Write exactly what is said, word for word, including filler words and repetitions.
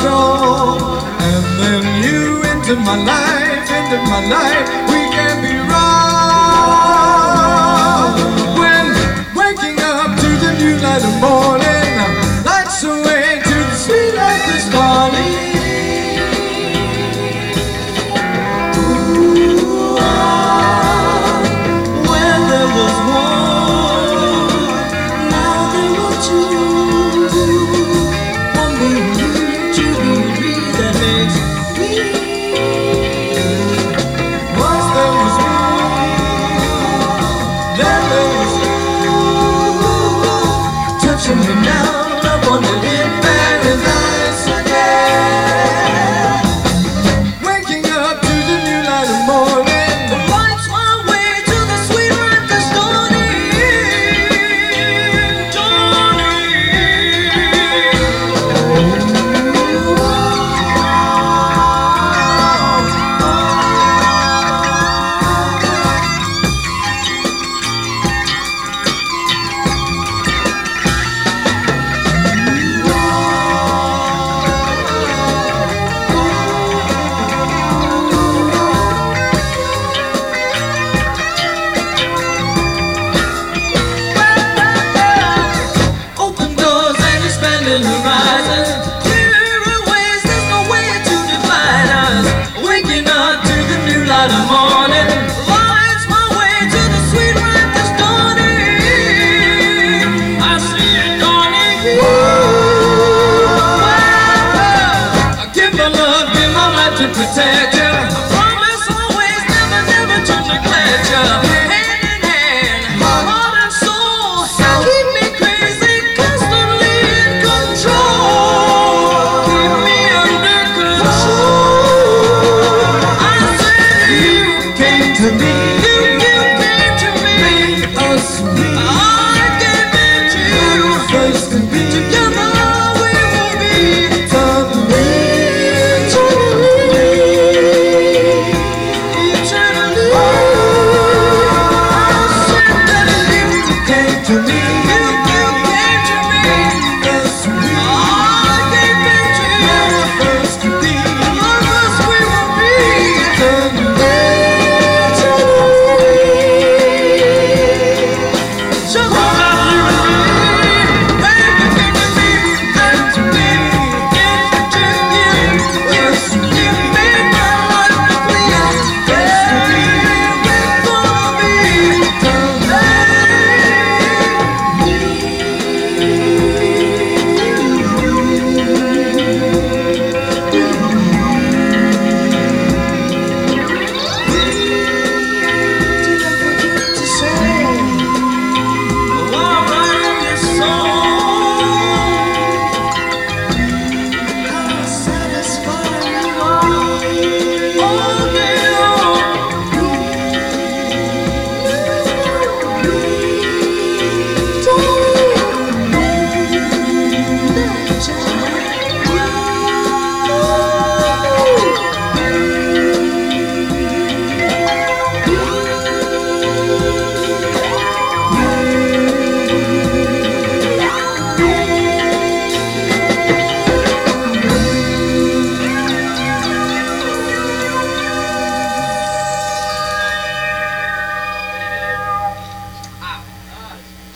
strong. And then you into my life, into my life. We can be wrong. When waking up to the new light of morning, lights away to the sweet light that's dawning. Protect you. I promise always, never, never to neglect you. Hand in hand, heart and soul, keep me crazy, constantly in control. Keep me under control. I said you came to me, you, you came to me, made us sweet. I gave it to you, first to be together. We will be eternally. To me